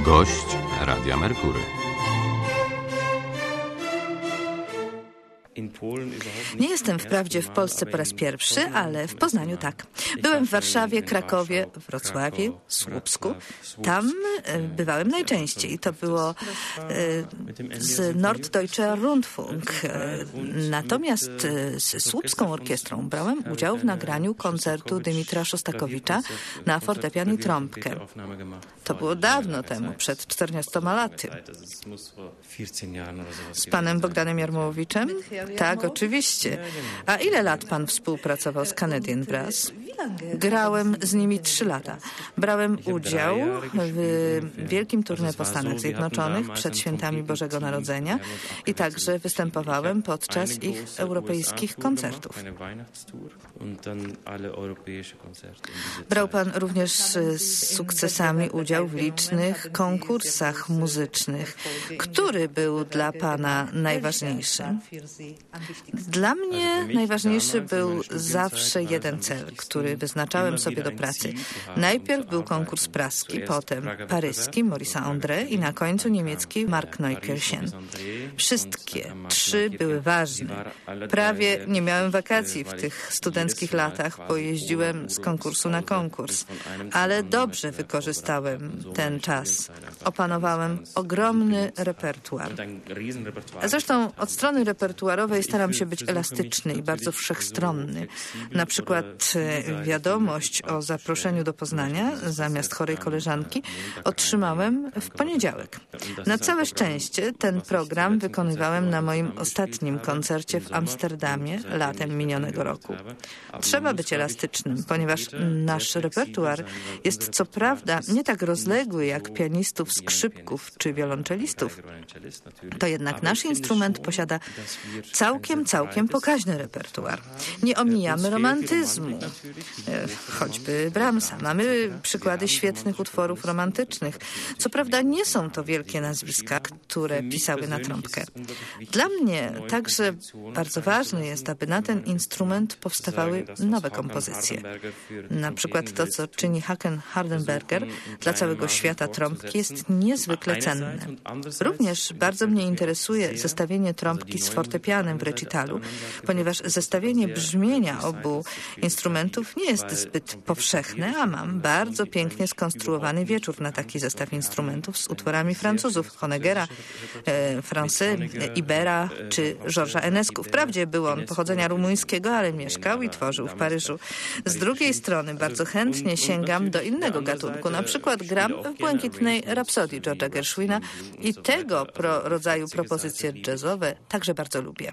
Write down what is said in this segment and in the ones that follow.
Gość Radia Merkury. Nie jestem wprawdzie w Polsce po raz pierwszy, ale w Poznaniu tak. Byłem w Warszawie, Krakowie, Wrocławiu, Słupsku. Tam bywałem najczęściej. To było z Norddeutscher Rundfunk. Natomiast z Słupską Orkiestrą brałem udział w nagraniu koncertu Dymitra Szostakowicza na fortepian i trąbkę. To było dawno temu, przed 14 laty. Z panem Bogdanem Jarmołowiczem? Tak, oczywiście. A ile lat pan współpracował z Canadian Brass? Grałem z nimi 3 lata. Brałem udział w wielkim tournée po Stanach Zjednoczonych przed świętami Bożego Narodzenia i także występowałem podczas ich europejskich koncertów. Brał pan również z sukcesami udział w licznych konkursach muzycznych. Który był dla pana najważniejszy? Dla mnie najważniejszy był zawsze jeden cel, który wyznaczałem sobie do pracy. Najpierw był konkurs praski, potem paryski Maurice'a André i na końcu niemiecki Mark Neukirchen. Wszystkie 3 były ważne. Prawie nie miałem wakacji w tych studenckich latach, bo jeździłem z konkursu na konkurs. Ale dobrze wykorzystałem ten czas. Opanowałem ogromny repertuar. Zresztą od strony repertuarowej staram się być elastyczny i bardzo wszechstronny. Na przykład wiadomość o zaproszeniu do Poznania zamiast chorej koleżanki otrzymałem w poniedziałek. Na całe szczęście ten program wykonywałem na moim ostatnim koncercie w Amsterdamie latem minionego roku. Trzeba być elastycznym, ponieważ nasz repertuar jest co prawda nie tak rozległy jak pianistów, skrzypków czy wiolonczelistów. To jednak nasz instrument posiada całkiem pokaźny repertuar. Nie omijamy romantyzmu, choćby Brahmsa. Mamy przykłady świetnych utworów romantycznych. Co prawda nie są to wielkie nazwiska, które pisały na trąbkę. Dla mnie także bardzo ważne jest, aby na ten instrument powstawały nowe kompozycje. Na przykład to, co czyni Haken Hardenberger dla całego świata trąbki, jest niezwykle cenne. Również bardzo mnie interesuje zestawienie trąbki z fortepianem w recitalu, ponieważ zestawienie brzmienia obu instrumentów nie jest zbyt powszechne, a mam bardzo pięknie skonstruowany wieczór na taki zestaw instrumentów z utworami Francuzów, Honeggera, Francais, Ibera czy Georgesa Enescu. Wprawdzie był on pochodzenia rumuńskiego, ale mieszkał i tworzył w Paryżu. Z drugiej strony bardzo chętnie sięgam do innego gatunku. Na przykład gram w Błękitnej Rapsodii George'a Gershwina i tego rodzaju propozycje jazzowe także bardzo lubię.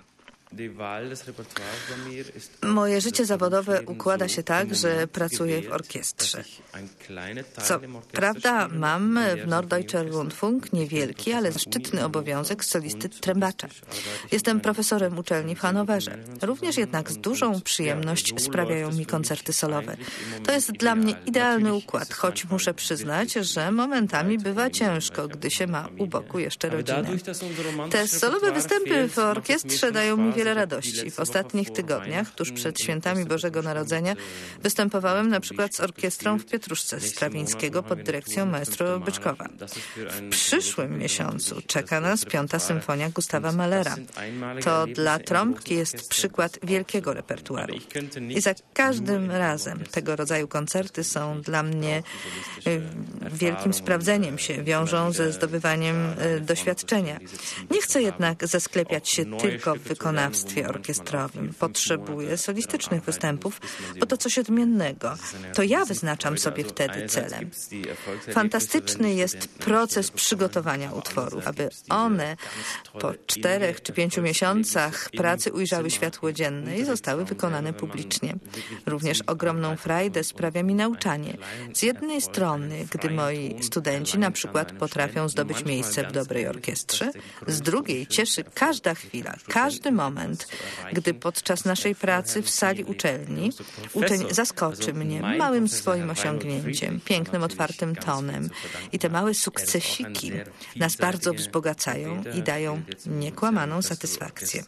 Moje życie zawodowe układa się tak, że pracuję w orkiestrze. Co prawda mam w Norddeutscher Rundfunk niewielki, ale szczytny obowiązek solisty trębacza. Jestem profesorem uczelni w Hanowerze. Również jednak z dużą przyjemność sprawiają mi koncerty solowe. To jest dla mnie idealny układ, choć muszę przyznać, że momentami bywa ciężko, gdy się ma u boku jeszcze rodzinę. Te solowe występy w orkiestrze dają mi wiele radości. W ostatnich tygodniach, tuż przed świętami Bożego Narodzenia, występowałem na przykład z orkiestrą w Pietruszce Strawińskiego pod dyrekcją maestro Byczkowa. W przyszłym miesiącu czeka nas 5. symfonia Gustawa Mahlera. To dla trąbki jest przykład wielkiego repertuaru. I za każdym razem tego rodzaju koncerty są dla mnie wielkim sprawdzeniem się, wiążą ze zdobywaniem doświadczenia. Nie chcę jednak zasklepiać się tylko w wykonawstwie orkiestrowym. Potrzebuję solistycznych występów, bo to coś odmiennego. To ja wyznaczam sobie wtedy cele. Fantastyczny jest proces przygotowania utworów, aby one po 4 czy 5 miesiącach pracy ujrzały światło dzienne i zostały wykonane publicznie. Również ogromną frajdę sprawia mi nauczanie. Z jednej strony, gdy moi studenci na przykład potrafią zdobyć miejsce w dobrej orkiestrze, z drugiej cieszy każda chwila, każdy moment, gdy podczas naszej pracy w sali uczelni uczeń zaskoczy mnie małym swoim osiągnięciem, pięknym, otwartym tonem i te małe sukcesiki nas bardzo wzbogacają i dają niekłamaną satysfakcję.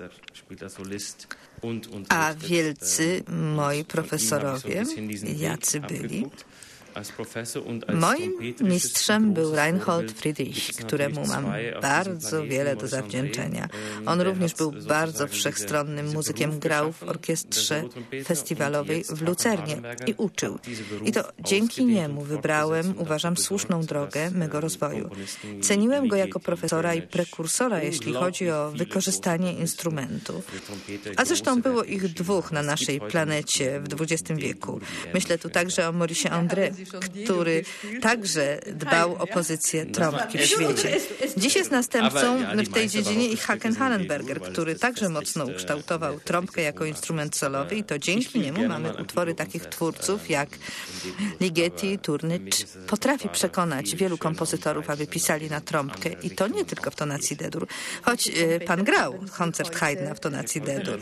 A wielcy moi profesorowie, jacy byli, Moim mistrzem był Reinhold Friedrich, któremu mam bardzo wiele do zawdzięczenia. On również był bardzo wszechstronnym muzykiem, grał w orkiestrze festiwalowej w Lucernie i uczył. I to dzięki niemu wybrałem, uważam, słuszną drogę mego rozwoju. Ceniłem go jako profesora i prekursora, jeśli chodzi o wykorzystanie instrumentów. A zresztą było ich dwóch na naszej planecie w XX wieku. Myślę tu także o Mauricie André, który także dbał o pozycję trąbki w świecie. Dziś jest następcą w tej dziedzinie i Haken Hallenberger, który także mocno ukształtował trąbkę jako instrument solowy i to dzięki niemu mamy utwory takich twórców jak Ligeti, Turnycz. Potrafi przekonać wielu kompozytorów, aby pisali na trąbkę i to nie tylko w tonacji D-dur, choć pan grał koncert Haydna w tonacji D-dur.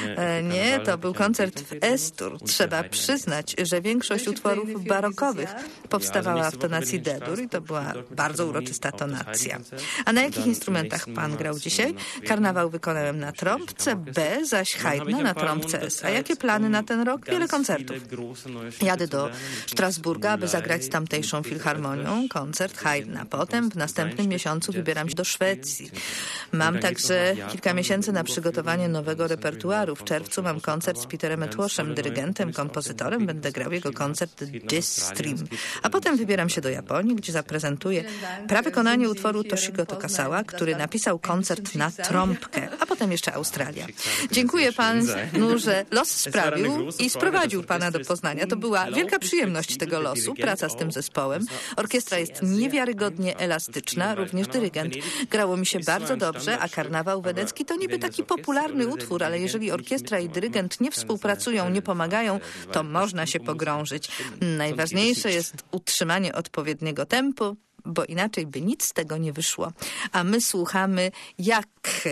Nie, to był koncert w S-dur. Trzeba przyznać, że większość utworów barokowych powstawała w tonacji D-dur i to była bardzo uroczysta tonacja. A na jakich instrumentach pan grał dzisiaj? Karnawał wykonałem na trąbce B, zaś Haydna na trąbce S. A jakie plany na ten rok? Wiele koncertów. Jadę do Strasburga, aby zagrać z tamtejszą filharmonią koncert Haydna. Potem w następnym miesiącu wybieram się do Szwecji. Mam także kilka miesięcy na przygotowanie nowego repertuaru. W czerwcu mam koncert z Peterem Etłoszem, dyrygentem, kompozytorem. Będę grał jego koncert Jazz Stream. A potem wybieram się do Japonii, gdzie zaprezentuję prawykonanie utworu Toshiko Tokasawa, który napisał koncert na trąbkę. A potem jeszcze Australia. Dziękuję panu, że los sprawił i sprowadził pana do Poznania. To była wielka przyjemność tego losu, praca z tym zespołem. Orkiestra jest niewiarygodnie elastyczna, również dyrygent. Grało mi się bardzo dobrze, a Karnawał Wenecki to niby taki popularny utwór, ale jeżeli orkiestra i dyrygent nie współpracują, nie pomagają, to można się pogrążyć. Najważniejsze jest utrzymanie odpowiedniego tempu, bo inaczej by nic z tego nie wyszło. A my słuchamy, jak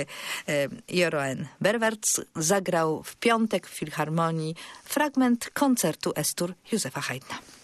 Jeroen Berwerts zagrał w piątek w Filharmonii fragment koncertu S-dur Józefa Haydna.